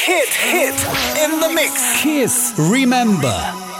hit in the mix. Kiss Remember.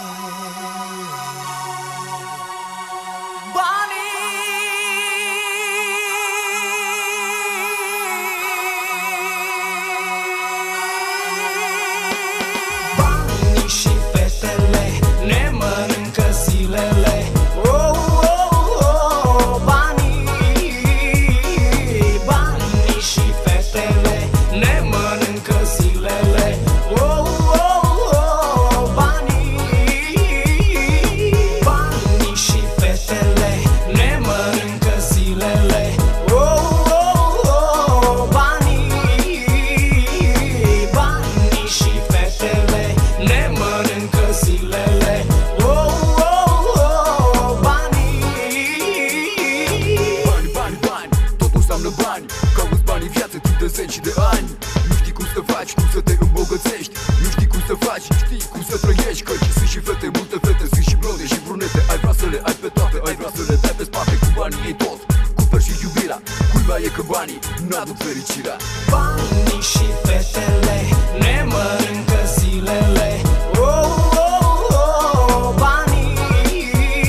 N-aduc fericirea. Banii și fetele ne mănâncă zilele. Oh, oh, oh, banii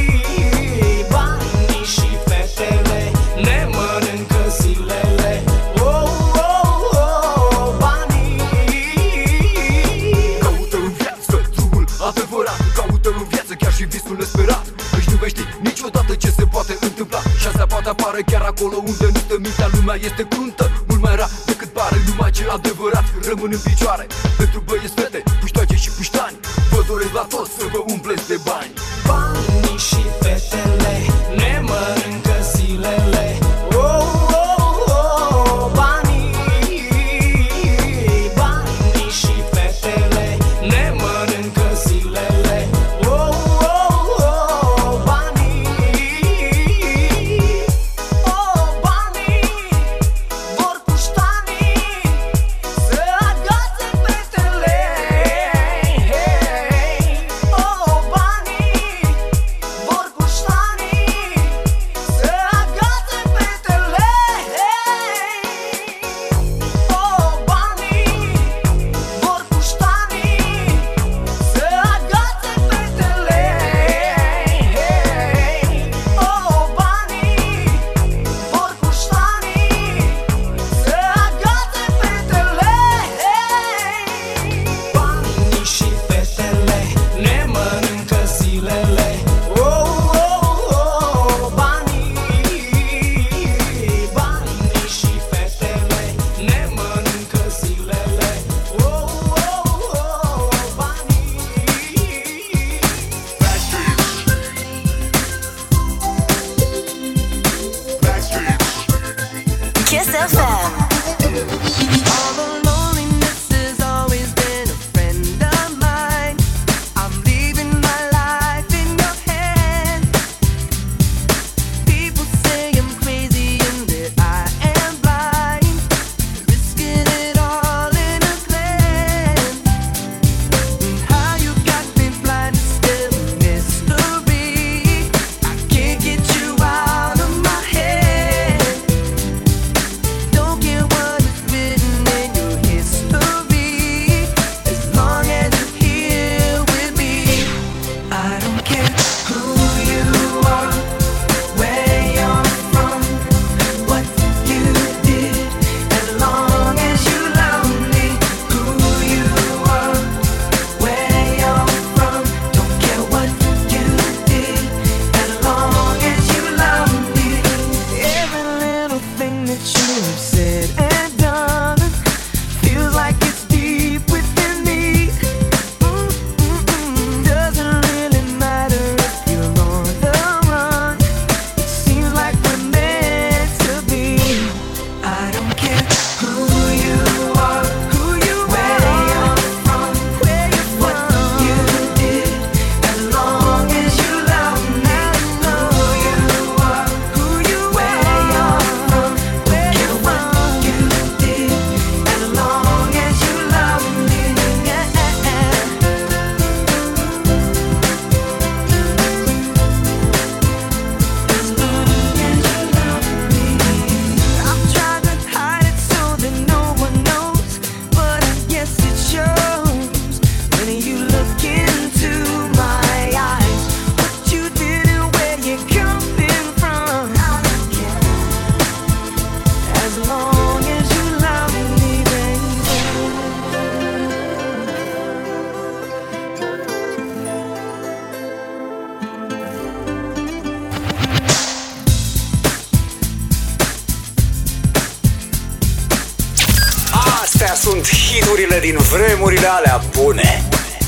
și fetele ne mănâncă zilele. Oh, oh, oh, banii. Caută în viață drumul adevărat, caută în viață chiar și visul nesperat. Căci nu vei ști niciodată ce se poate întâmpla și asta poate apare chiar acolo unde nu stă mintea. Lumea este cruntă, mult mai rar decât pare. Numai ce adevărat rămân în picioare. Pentru băieți, fete, puștoace și puștani, vă doresc la toți să vă umpleți de bani. Banii și fetele ne mănâncă zilele. Oh, oh, oh, banii și fetele ne mănâncă zilele. Oh, oh, oh, banii vor puștanii să agațe fetele. Oh, sunt hiturile din vremurile alea bune.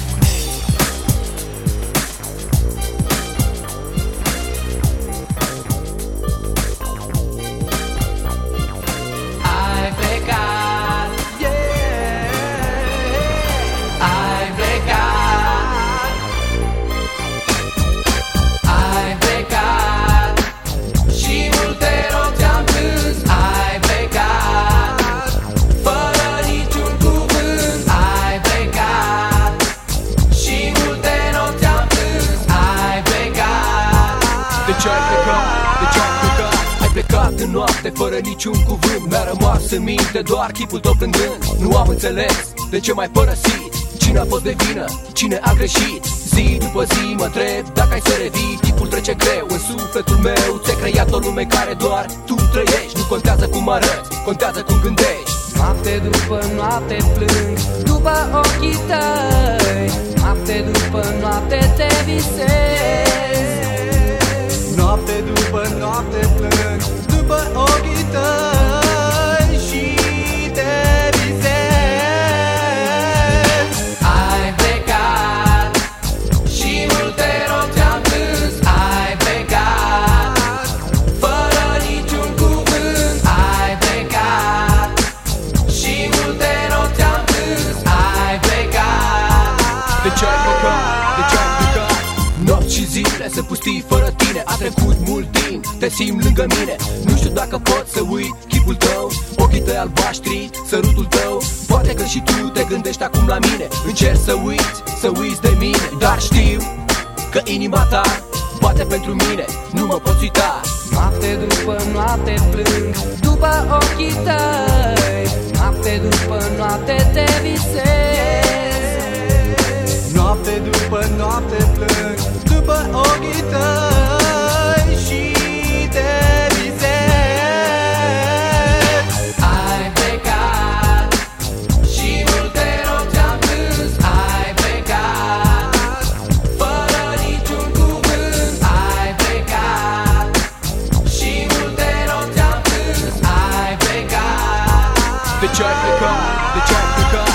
În noapte, fără niciun cuvânt, mi-a rămas în minte doar chipul tău plângând. Nu am înțeles de ce m-ai părăsit, cine a fost de vină, cine a greșit. Zi după zi mă întreb dacă ai să revii. Timpul trece greu în sufletul meu, ți-ai creat o lume care doar tu trăiești. Nu contează cum arăți, contează cum gândești. Noapte după noapte plâng după ochii tăi, noapte după noapte te visez. Noapte după noapte plâng după ochii tăi și te visez. Ai plecat și multe nopți am plâns. Ai plecat fără niciun cuvânt. Ai plecat și multe nopți am plâns. Ai plecat. De ce ai plecat? De ce ai plecat? Nopți și zile se pustii fără tine. A trecut mult timp, te simt lângă mine. Nu știu dacă pot să uit chipul tău, ochii tăi albaștri, sărutul tău. Poate că și tu te gândești acum la mine. Încerci să uiți de mine, dar știu că inima ta bate pentru mine. Nu mă poți uita. Noapte după noapte plâng după ochii tăi, noapte după noapte te visez. Noapte după noapte plâng după ochii tăi și te visez. Ai plecat și multe nopți am plâns. Ai plecat fără niciun cuvânt. Ai plecat și multe nopți am plâns. Ai plecat. De ce ai plecat? De ce ai plecat?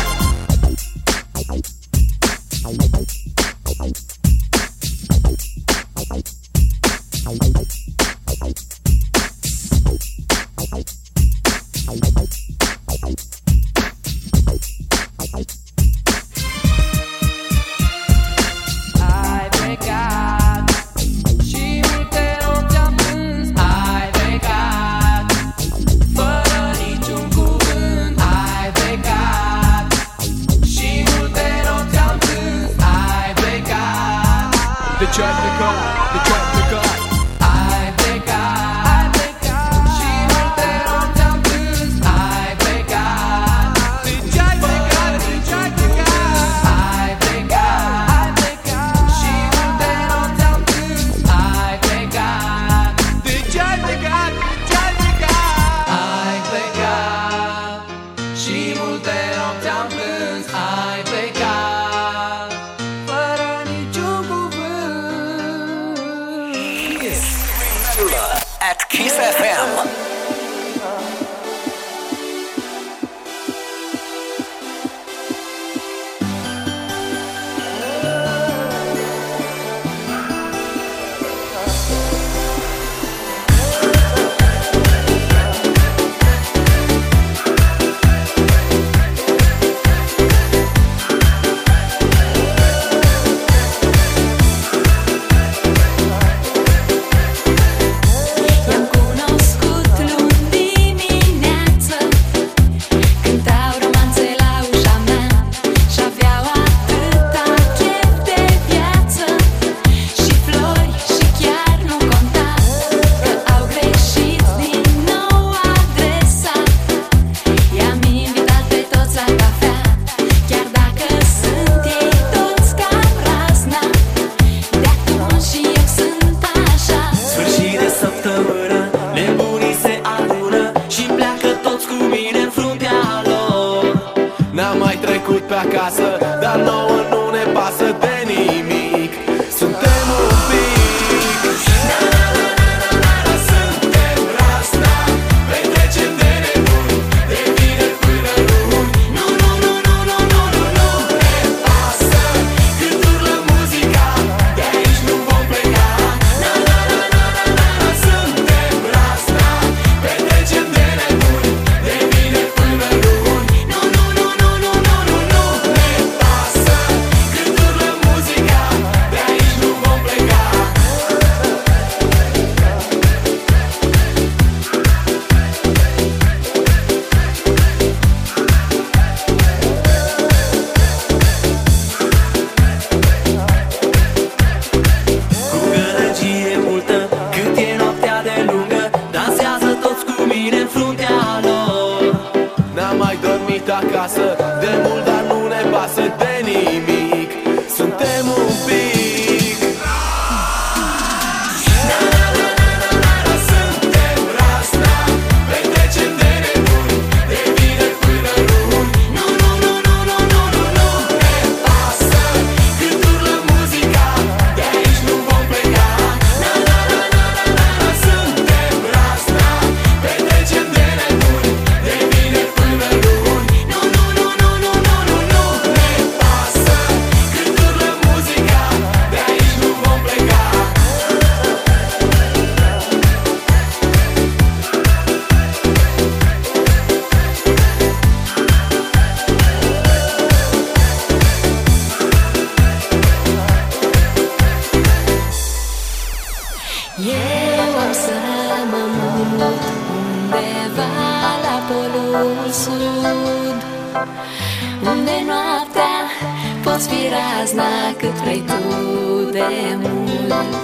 Ai plecat și multe nopți am plâns. Ai plecat fără niciun cuvânt. Ai plecat și multe nopți am plâns. Ai plecat. De ce ai plecat? De ce ai plecat? Ai plecat și multe nopți am plâns. Ai plecat. De ce ai plecat? De ce ai plecat? Ai plecat și multe nopți am plâns. Ai plecat. De ce ai plecat? De ce ai plecat? Ai plecat și multe nopți am plâns. Ai plecat fără niciun cuvânt. At Kiss FM. I-am cunoscut luni dimineață, cântau romanțe la ușa mea și-aveau atâta chef de viață. Și flori și chiar nu conta că au greșit din nou adresa. I-am invitat pe toți la cafea, chiar dacă sunt ei toți cam razna. De atunci și eu sunt așa. Sfârșit de săptămână, nebunii se adună și pleacă toți cu mine în fruntea lor. N-am mai trecut pe acasă, dar nouă nu ne pasă de nimic. Suntem un pic suntem rasta, petrecem de nebuni, de vineri până luni. Nu de mult, dar nu ne pasă de nimic. Suntem un pic suntem rasta, petrecem de nebuni, de vineri până luni. Nu, nu, nu, nu, nu, nu, nu, nu ne pasă cât urlă muzica, de aici nu vom pleca. Na, na, na, na, na, na, suntem rasta, petrecem de nebuni, de vineri până luni. Nu, nu, nu, nu, nu, nu, nu, nu ne pasă cât urlă muzica, de aici nu vom pleca. Eu am să mă mut undeva la polul sud, unde noaptea poți fi razna cât vrei tu de mult.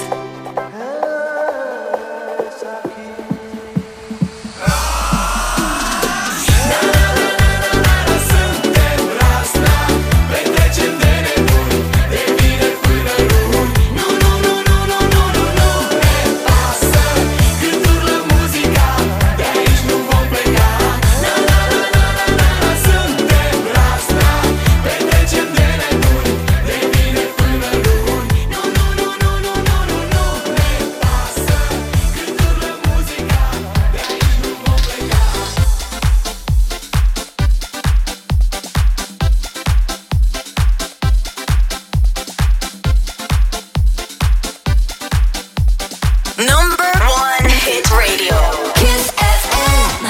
Suntem rasta, petrecem de nebuni, de vineri până luni. Nu, nu, nu, nu, nu, nu, nu, nu ne pasă cât urlă muzica, de aici nu vom pleca. Na, na, na, na, na, na, na, suntem rasta, petrecem de nebuni, de vineri până luni. Nu, nu, nu, nu, nu, nu, nu, nu ne pasă cât urlă muzica, de aici nu vom pleca. Number one hit radio. Kiss FM.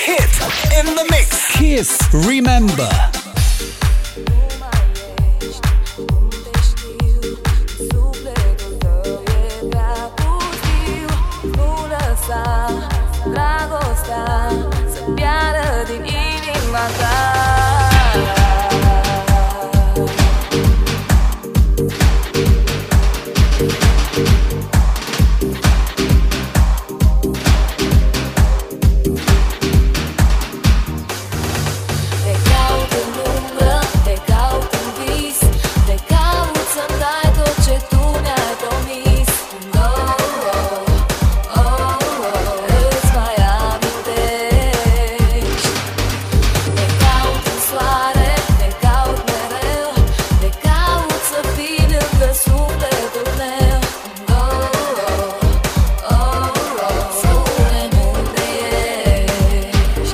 hit in the mix. Kiss Remember. Dragostea să piară din inima ta. Te caut în umbră, te caut în vis, te caut să-mi dai tot ce tu mi-ai promis. Oh, oh, oh, oh, îți mai amintești. Te caut în soare, te caut mereu, te caut să fii lângă sufletul meu. Oh, oh, oh, oh, spune-mi unde ești.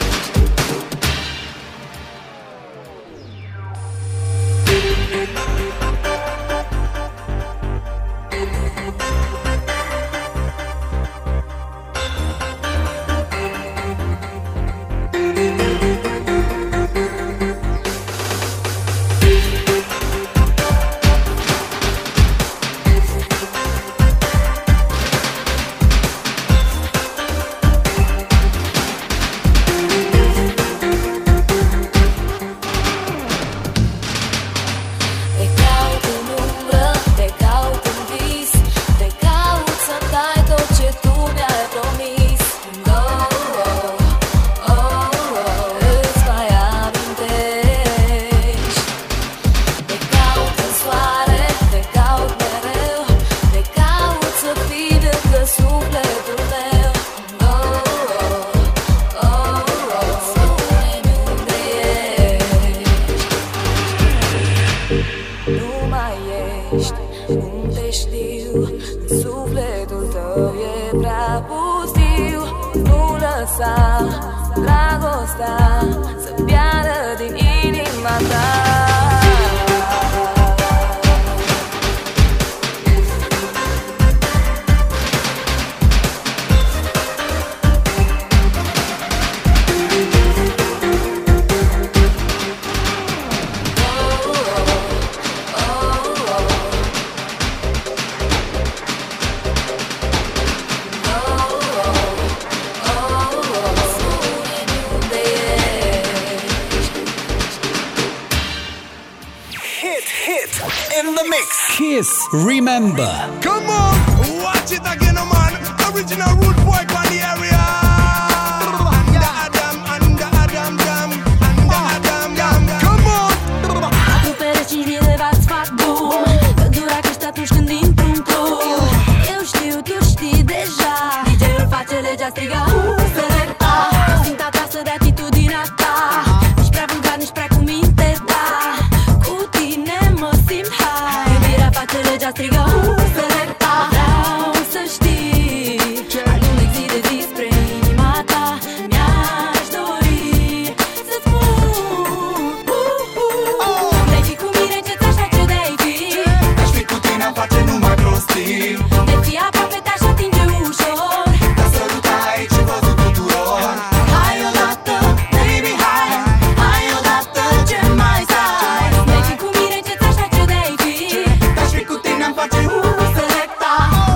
Te caut în umbră, te caut în vis, te caut să-mi dai tot ce tu mi-ai promis. Oh, oh, oh, oh, îți mai amintești. Te caut în soare, te caut mereu, te caut să fii lângă sufletul meu. Oh, oh, oh, oh, spune-mi unde ești. Nu mai ești, nu te știu, sufletul tău e prea pustiu. Nu lăsa dragostea să piară din inima ta. Hit in the mix. Kiss Remember. Come on, watch it again, man. Original root boy from the area. Under Adam, dam, under Adam, dam. Come on. Acopere 5.000 de bați, fac boom. Căldura crește atunci când intru în club. Eu știu, tu știi deja. DJ-ul face legea, strigă selecta. Simt atrasă de atitudinea ta. Nici prea vulgar, nici prea cu minte, da. Cu tine mă simt high. Iubirea face legea, strigă selecta. Vreau să știi, alunec zi de zi spre inima ta. Mi-aș dori să-ți spun de-ai fi cu mine, ce ți-aș face de-ai fi. Aș fi cu tine, am face numai prostii. De fi aproape te-aș atinge ușor. Te sărutai ce văzut tuturor. Hai odată, baby, hai. Hai odată, ce mai stai? De-ai fi cu mine, ce ți-aș face de-ai fi. Aș fi cu tine, am face Selecta.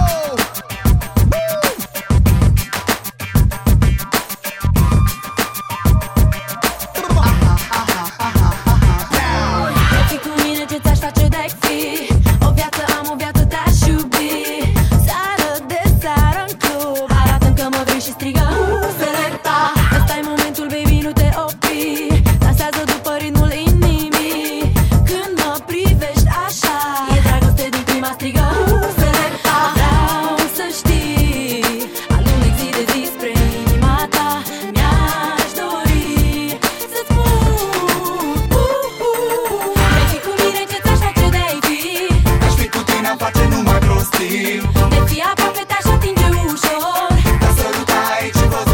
De-ai fi cu mine, ce ți-aș face de-ai fi. O viață am, o viață te-aș iubi. Seară de seară în club, arată-mi că mă vrei și strigă Selecta. Ăsta-i momentul, baby, nu te opri. Dansează după ritmul inimii. Când mă privești așa, e dragoste din prima, strigă Selecta. Vreau să știi, alunec zi de zi spre inima ta. Mi-aș dori să-ți spun de-ai fi cu mine, ce ți-aș face de-ai fi. Aș fi cu tine, am face numai prostii. De fi aproape te-aș atinge ușor. Te sărutai ce văzut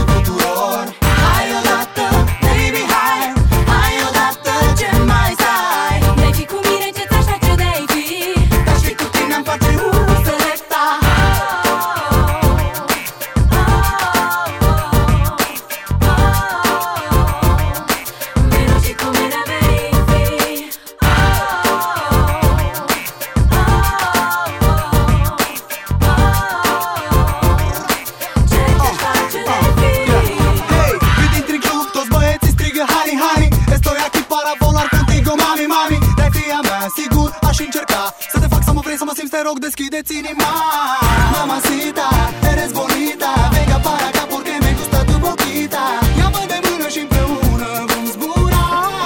deschideți inima. Mamacita, eres bonita, venga para acá porque me gusta tu boquita. Ia-mă de mână și împreună vom zbura.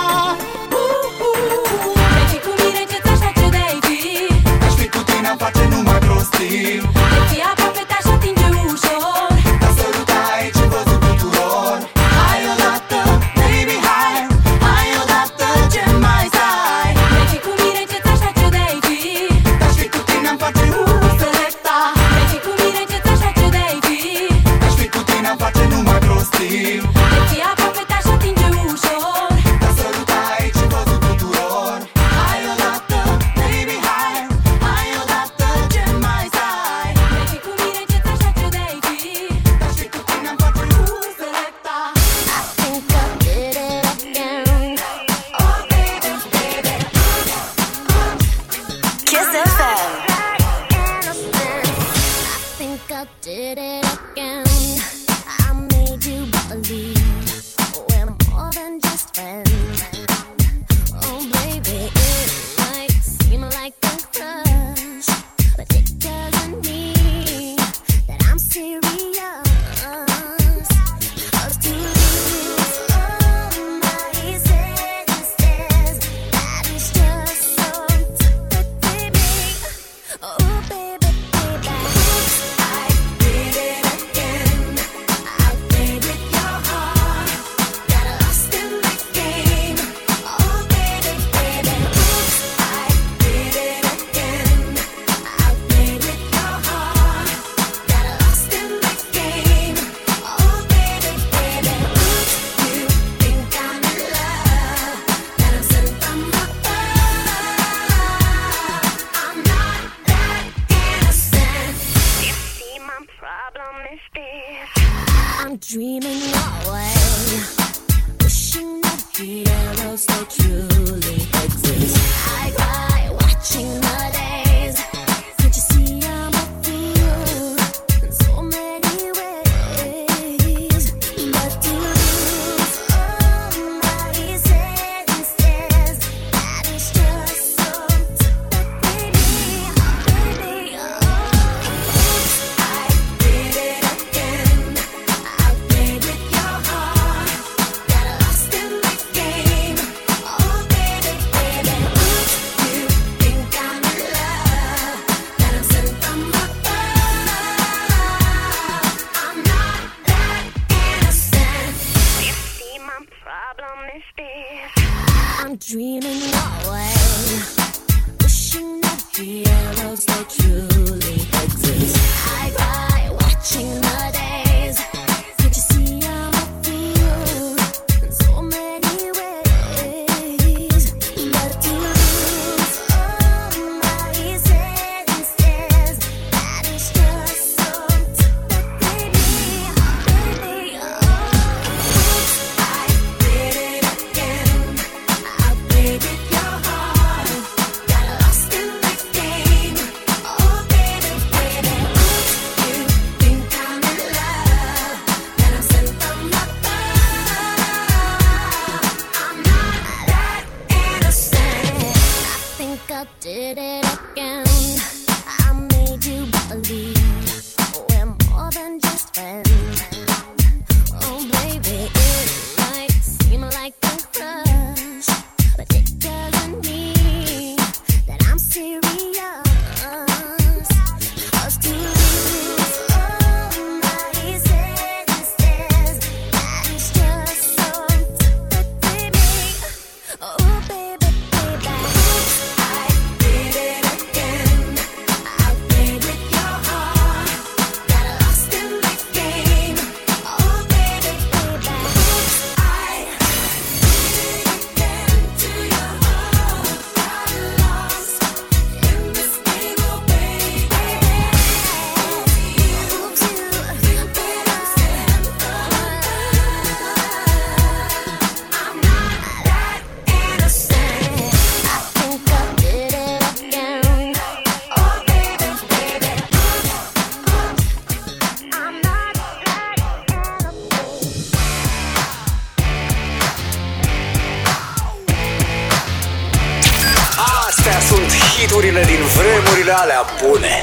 Vezi cu mine ce ți-aș face de-ai fi. Aș fi cu tine, am face numai prostii. De fii aproape te-aș atinge ușor. Te sărutai ce văzut tuturor. Hai odată, baby, hai. Hai odată, ce mai stai. Vezi cu mine ce ți-aș face de-ai fi. Aș fi cu tine, am face selecta. Vezi cu mine ce ți-aș face de-ai fi. Aș fi cu tine, am face numai prostii. De fii aproape te-aș atinge ușor. Te sărutai ce văzut tuturor. Hai odată, baby, hai. Hai odată, ce mai stai. Vezi cu mine ce ți-aș face de-ai fi. Aș fi cu tine, am face selecta. I think I did it again. Oh baby, baby. Kiss FM. I think I did it again. I made you believe we're more than just friends. Oh baby, it might seem like a crush, but it doesn't mean that I'm serious. 'Cause to lose all my senses, that is just so typically me. Oh baby, baby, I did it again. I played with your heart, got lost in the game. Oh baby, baby, I did it again. I played with your heart, got lost in the game. Oh baby, baby, you think I'm in love, that I'm sent from above. I'm not that innocent. You see, my problem is this: I'm dreaming away, wishing that heroes so truly exist. I cry watching the days. Can't you see I'm a fool in so many ways? But to lose all my senses, that is just so typically me, baby. I did it again. I played with your heart, got lost in the game. Oh baby, baby, you think I'm in love, that I'm sent from above. I'm not that innocent. You see, my problem is this: I'm dreaming away, wishing that heroes so truly exist. I cry watching the days. Can't you see I'm a fool in so many ways? But to lose all my senses, that is just so typically me, baby. I did it again. I played with your heart, got lost in the game. Oh baby, baby, you think I'm in love, that I'm sent from above. I'm not that innocent. I think I did it again. I made you believe we're more than just friends. Oh baby, it might seem like a crush, but it doesn't mean that I'm serious. 'Cause to lose all my senses, that is just so typically me. Oh baby, baby, I did it again. I played with your heart, got lost in the game. Oh baby, baby, sunt hiturile din vremurile alea bune.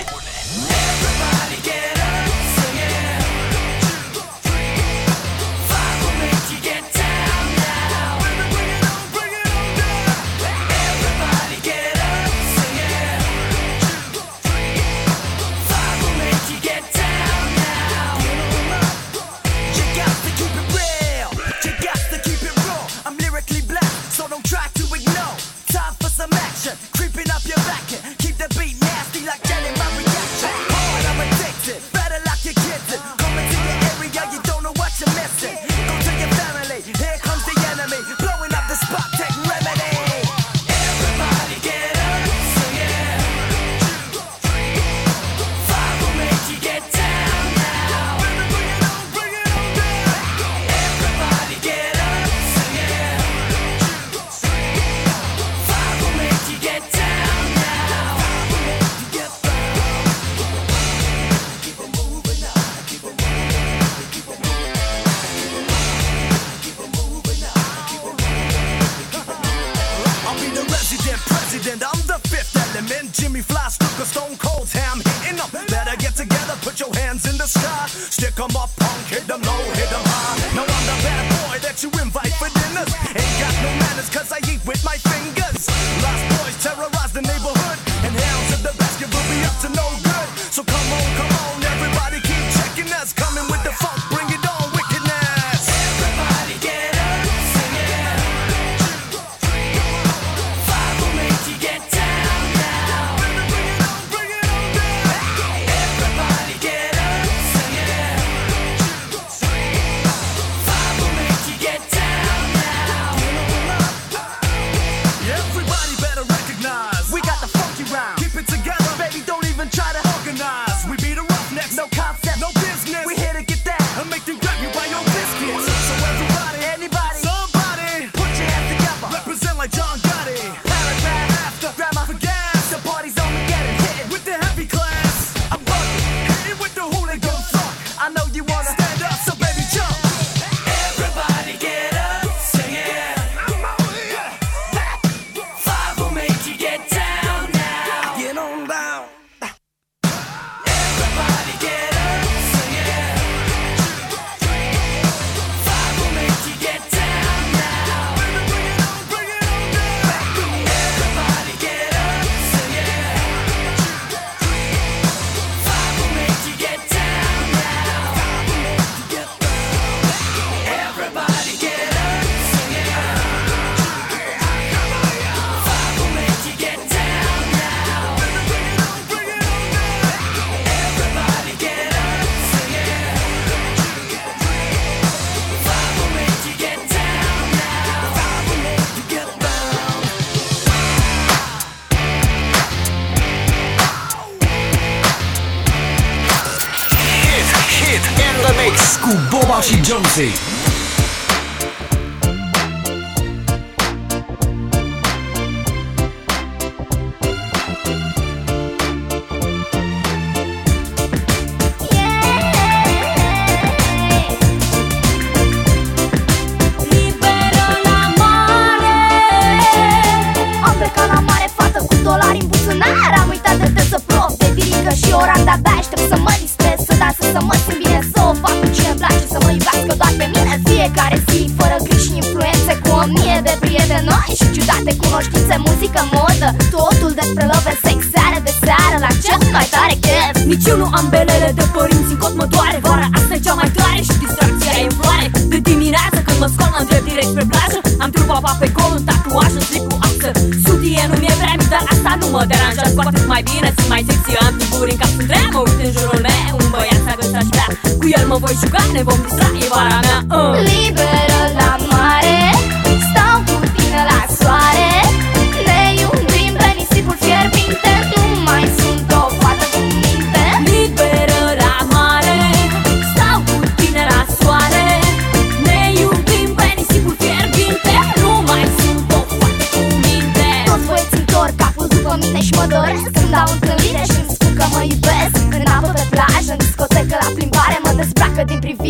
I'm the fifth element. Jimmy Fly, Stuka, Stone Cold, Ham hitting them. Better get together, put your hands in the sky. Stick 'em up, punk, hit 'em low, hit 'em high. Now I'm the bad boy that you invite for dinners. Ain't got no manners, cause I eat with my fingers. Lost boys terrorize the neighborhood, and hounds of the basket will be up to no good. So come on, everybody keep checking us. Coming with the funk, bring it on, wickedness. Everybody get up, sing it. 2, 3, 5 will make you get down now. Bring it on down. Everybody get up, sing it. 2, 3, 5 will make you get down now. Everybody better recognize we got the funky rhyme. Keep it together, baby, don't even try to organize. We be the roughnecks, no concept, no business. We here to get that and make you grab you by your biscuits. So everybody, anybody, somebody, put your hands together. Represent like John Gotti. Paragraph after grammar for gas. The party's on, we get it hit with the heavy class. I'm bugging, hit it with the hooligan funk. I know you wanna stand up, so baby jump. Everybody get up, sing it. 5 will make you get down now. Get on down. Everybody get up, sing it. 2, 3, 5 will make you get down now. Bring it on down. Everybody get up, sing it. 2, 3, 5 will make you get down now. Everybody get up, sing it. 5 will make you get down now. Everybody get up, sing it. 5 will make you get down now. 5 will make you get down. Hit in the mix. Cu Boba și Jonesy. Liberă la mare. Am plecat la mare, fată cu dolari în buzunar. Am uitat de să prof, de dirică și ora. De-abia aștept să mă distrez, să dansez, să mă simt bine. Să o fac cu cine-mi place, să mă iubească doar pe mine. Fiecare zi, fără griji și influențe, cu 1000 de prieteni noi și ciudate cunoștințe, muzică, modă. Totul despre love and sex, seară de seară, la cel mai tare chef. Nici eu nu am belele de părinți în cotmătoare. Vara asta e cea mai tare și distracția e în floare. De dimineață când mă scol, mă îndrept direct spre plajă. Am trupa pe col, un tatuaj, un slip cu axă. Sudie nu mi-e prea mic, dar asta nu mă deranjează. Cu atât mai bine, sunt mai sexy, am figuri în cap sunt rea. Mă uit în jurul meu, un băiat s-a găsit aș vrea. Cu el mă voi juca, ne vom distra, e vara mea. Liberă la mare, stau cu tine la soare. Ne iubim pe nisipul fierbinte, nu mai sunt o fată cu minte. Liberă la mare, stau cu tine la soare. Ne iubim pe nisipul fierbinte, nu mai sunt o fată cu minte. Toți băieții întorc capul după mine și mă doresc când dau întâlnire și îmi spun că mă iubesc. În apă, pe plajă, în discotecă, la plimbare, mă dezbracă din privire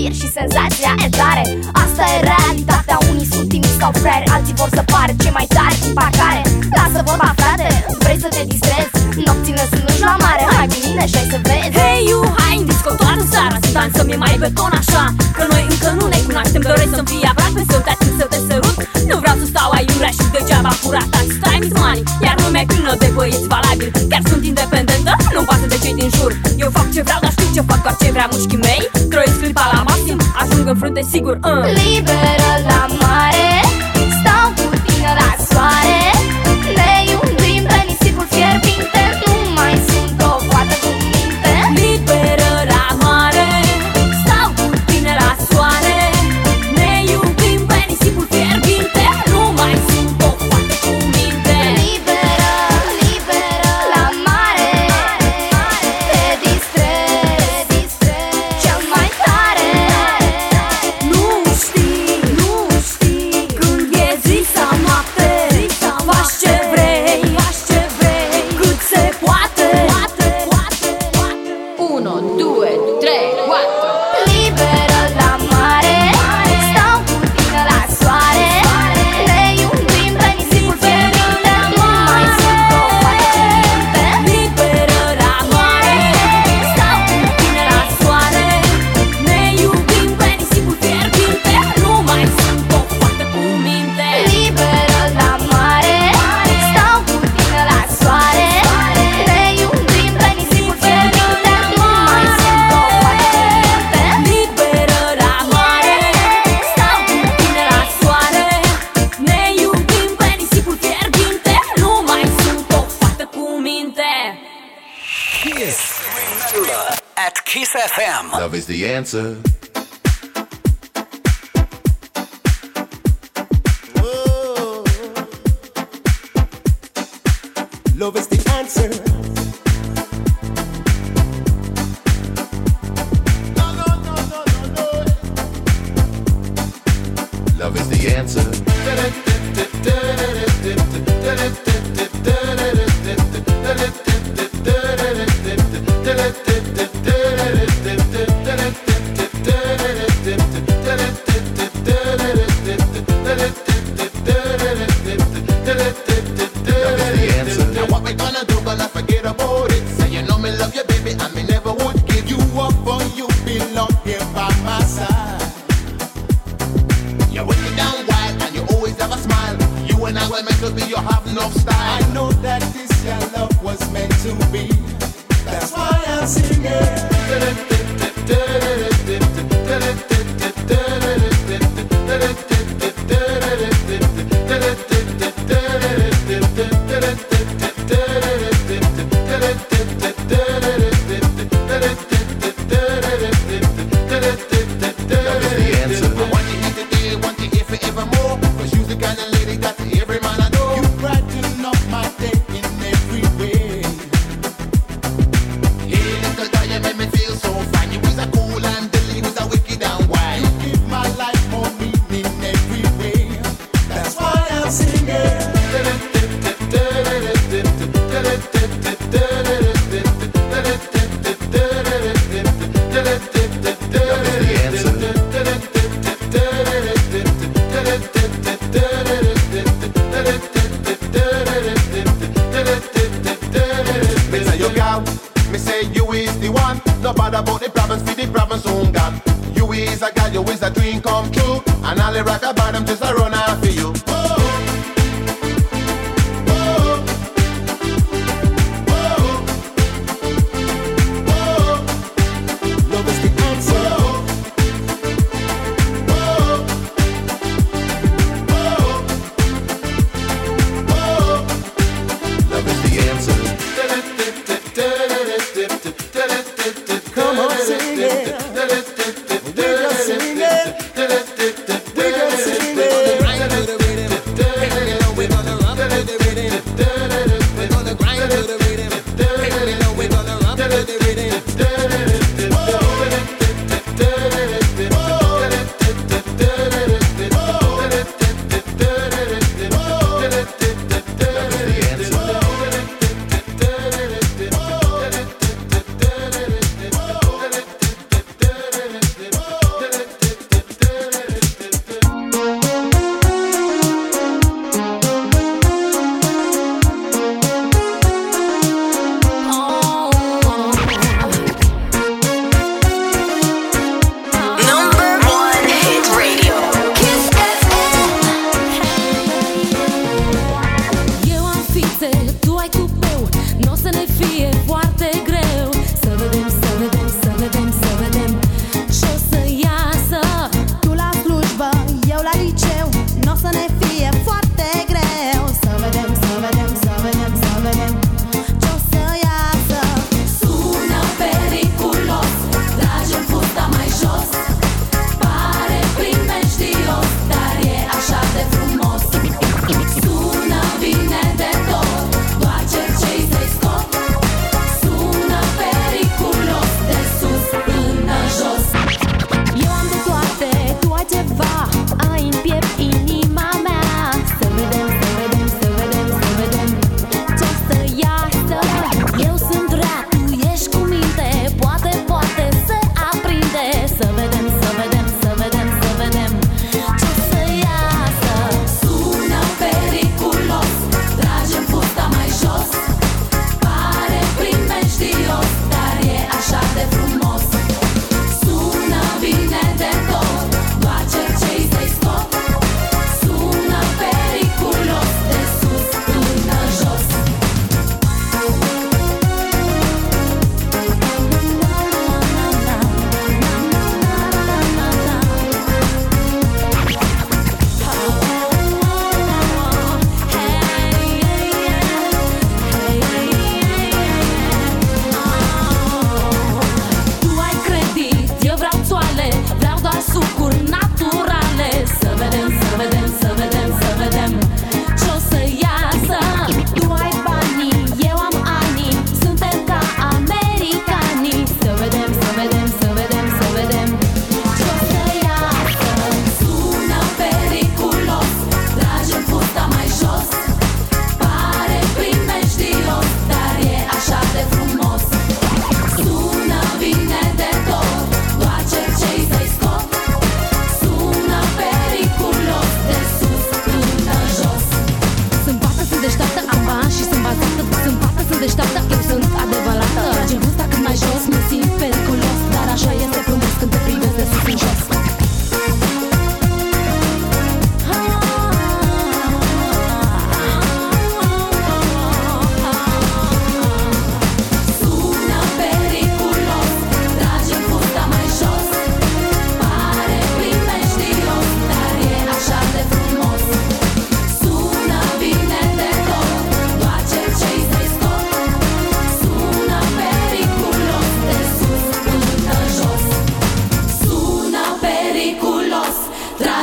trandafir și senzația e tare. Asta e realitatea, unii sunt timizi sau freri, alții vor să pare cei mai tare cu parcare. Lasă vorba frate, vrei să te distrezi, nopțile sunt nuși la mare, hai cu mine și hai să vezi. Hey you, hai în disco toată seara, să dansăm, e mai beton așa, că noi încă nu ne cunoaștem. Doresc să-mi fii aproape, să te ating, să te sărut. Nu vreau să stau aiurea și degeaba curata. Time is money, iar lumea e plină de băieți valabili. Chiar sunt independentă, nu-mi pasă de cei din jur. Eu fac ce vreau, dar știu ce fac doar ce vrea mușchii mei. Trăiesc clipa la maxim, ajung în frunte sigur. Liberă la mare, stau cu tine la soare, ne iubim pe nisipul fierbinte, nu mai sunt o fată cu minte. Liberă la mare, stau cu tine la soare, ne iubim pe nisipul fierbinte, nu mai sunt o fată cu minte. Liberă, liberă la mare, te distrezi, cel mai tare. Nu știi când e zi sau noapte, faci ce vrei, cât se poate. 1, 2, 3, 4. Liberă la mare, stau cu tine la soare, ne iubim pe nisipul fierbinte, nu mai sunt o fată cu minte. Liberă la mare, stau cu tine la soare, ne iubim pe nisipul fierbinte, nu mai sunt o fată cu minte. Liberă la mare, stau cu tine la soare, ne iubim pe nisipul fierbinte, nu mai sunt o fată cu minte. Liberă la mare, stau cu tine la soare, ne iubim pe nisipul fierbinte, nu mai sunt o fată cu minte. At Kiss FM. Love is the answer. Love is the answer. Love is the answer. Now what we gonna do, gonna forget about it. Say you know me love you, baby, and me never would give you up, for you belong here by my side. You're wicked down wild, and you always have a smile. You and I were meant to be, you have no style. I know that this your love was meant to be. That's why I'm singing. I want you here today, want you here forevermore. 'Cause you're the kind of lady that every man adore. You brighten up my day in every way. Hey, little girl, you make me feel so fine. You was a cool and deadly, was a wicked and wild. You give my life more meaning every way. That's why I'm singing. Me say you gal, me say you is the one. No bother about the problems, for the problems soon gone. You is a gal, you is a dream come true. And all the rock about them just a run after you. Love is the answer. Love is the answer. Come on, sing it. We're gonna sing it. We're gonna sing it.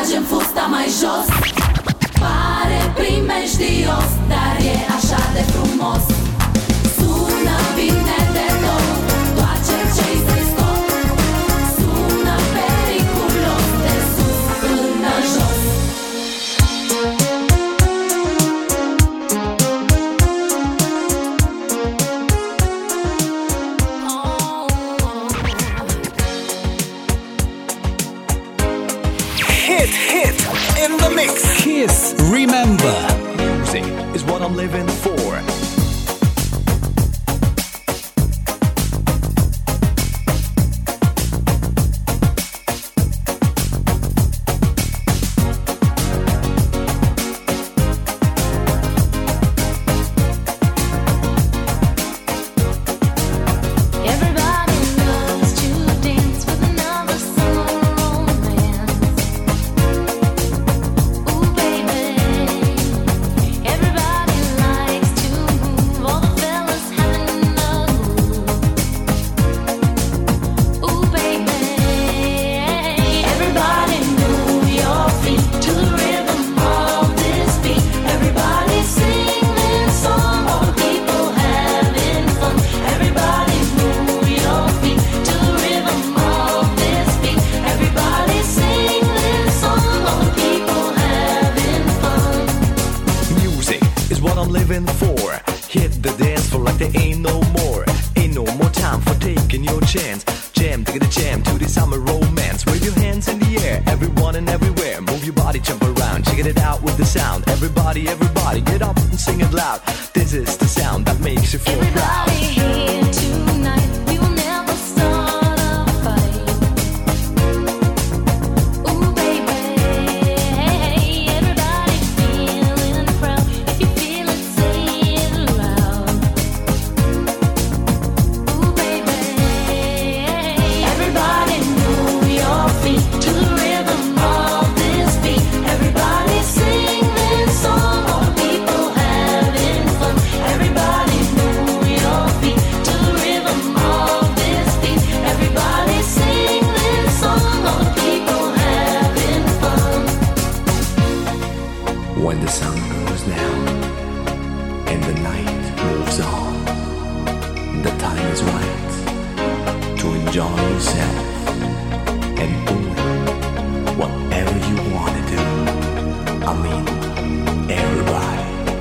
tragem fusta mai jos. Pare primejdios, dar e așa de frumos. Sună bine de tot, toace ce-i să-i scot. Sună periculos, de sus până jos. Hit in the mix. Kiss Remember. Music is what I'm living for. Everybody loves to dance with another summer romance. Ooh, baby. Everybody likes to move. All the fellas having a groove. Ooh, baby. Everybody move your feet to the rhythm of this beat. Everybody sing this song. All the people having fun. Everybody move your feet to the rhythm of this beat. Everybody sing this song. All the people having fun. Music is what I'm living for. Hit the dance floor like there ain't no more. Ain't no more time for taking your chance. Jam to get a jam to the summer romance. Wave your hands in the air, everyone and everywhere. Move your body, jump around, check it out with the sound. Everybody, everybody, get up and sing it loud. This is the sound that makes you feel proud. Everybody here tonight, we will never start a fight. Ooh, baby, everybody feeling proud. If you feel it, say it loud. Ooh, baby, everybody move your feet to the rhythm of this beat. Everybody sing this song. All the people having fun. Everybody move your feet to the rhythm of this beat. Everybody sing this song. All the people having fun. When the sun goes down and the night moves on, the time is right to enjoy yourself and do whatever you want to do. I mean, everybody.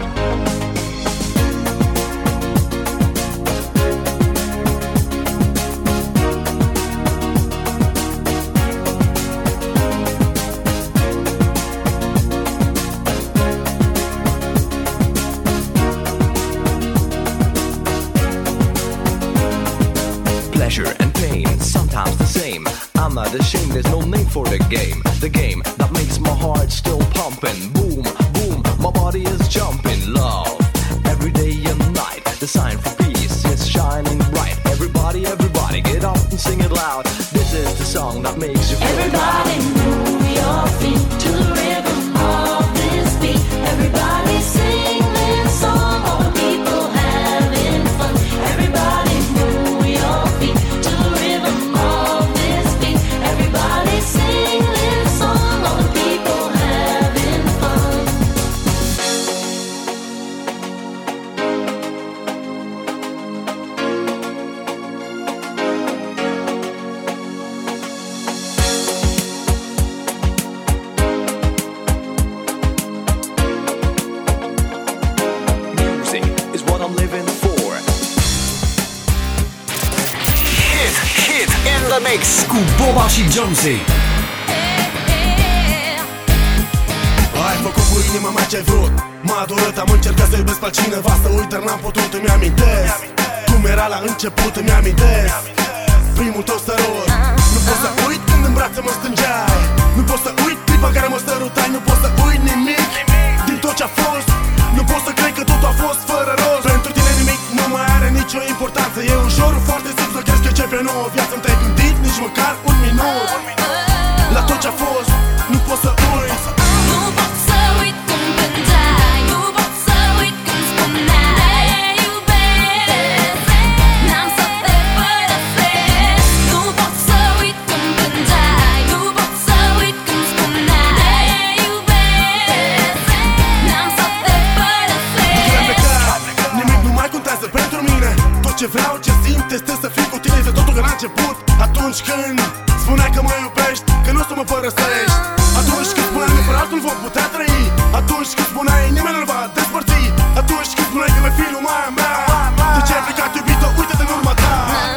Pleasure and pain, sometimes the same. I'm not ashamed, there's no name for the game. The game that makes my heart still pumping. Boom, boom, my body is jumping. Love, every day and night. The sign for peace is shining bright. Everybody, everybody, get up and sing it loud. This is the song that makes you feel Everybody move your feet to the rhythm of this beat. Everybody sing this song. All the people having fun. Everybody move your feet to the rhythm of this beat. Everybody sing this song. All the people having fun. music is what I'm living for. Hit in the mix cu Boba și Jonesy. Ai făcut cu inima mea ce-ai vrut. M-a durut, am încercat să iubesc pe cineva. Să uit, dar n-am putut, îmi amintesc cum era la început, îmi amintesc primul tău sărut. Nu pot să uit când în brațe mă strângeai. Nu pot să uit clipa care mă sărutai. Nu pot să uit nimic din tot ce-a fost. Nu pot să cred că totul a fost fără rost. Pentru tine nimic nu mai are nicio importanță. E ușor, foarte simplu să crezi că începe o nouă viață. Nu te-ai gândit nici măcar un minut la tot ce-a fost. Nu pot să uit. Nu pot să uit cum cântai. Nu pot să uit când spuneai te iubesc. N-am să te părăsesc. Nu pot să uit cum cântai. Nu pot să uit când spuneai Atunci când spuneai că mă iubești, că nu o să mă părăsești. Atunci când spuneai că fără altul nu vom putea trăi. Atunci când spuneai nimeni nu-l va despărți. Atunci când spuneai că vei fi lumea mea. De ce ai plecat, iubito, uite-te în urma ta.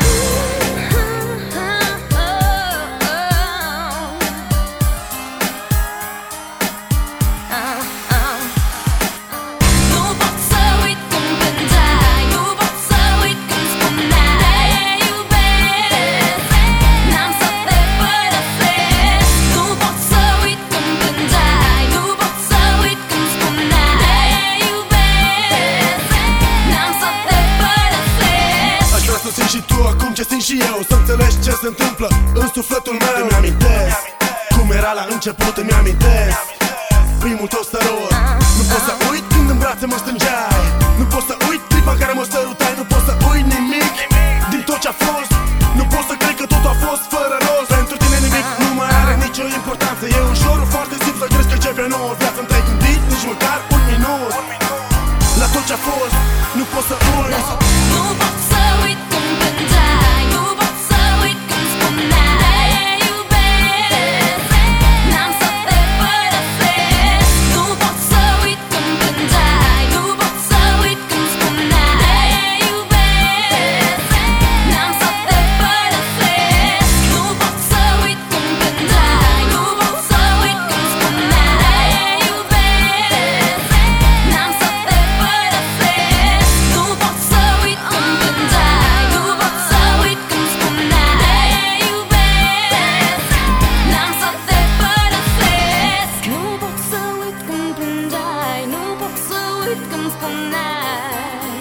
Și tu acum ce simt și eu, să înțelegi ce se întâmplă în sufletul meu. Îmi amintesc cum era la început, îmi amintesc primul tău sărut. Nu pot să uit când în brațe mă strângeai. Nu pot să uit clipa în care mă sărutai. Nu pot să uit nimic din tot ce a fost. Nu pot să cred că totul a fost fără rost. Pentru tine nimic nu mai are nicio importanță. E ușor, foarte simplu să crezi că începe o nouă viață. Nu te-ai gândit nici măcar un minut la tot ce a fost. Nu pot să uit. Nu pot să uit cum plângeai. Nu pot să uit când spuneai te iubesc. N-am să te părăsesc. Nu pot să uit cum plângeai. Nu pot să uit când spuneai te iubesc. N-am să te părăsesc. Nu pot să uit cum plângeai. Nu pot să uit când spuneai te iubesc. N-am să te părăsesc. Nu pot să uit cum plângeai. Nu pot să uit când spuneai te iubesc. N-am să te părăsesc. Nu pot să uit când plângeai. Nu pot să uit când spuneai.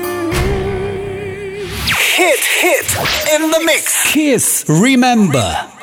Hit in the mix. Kiss Remember.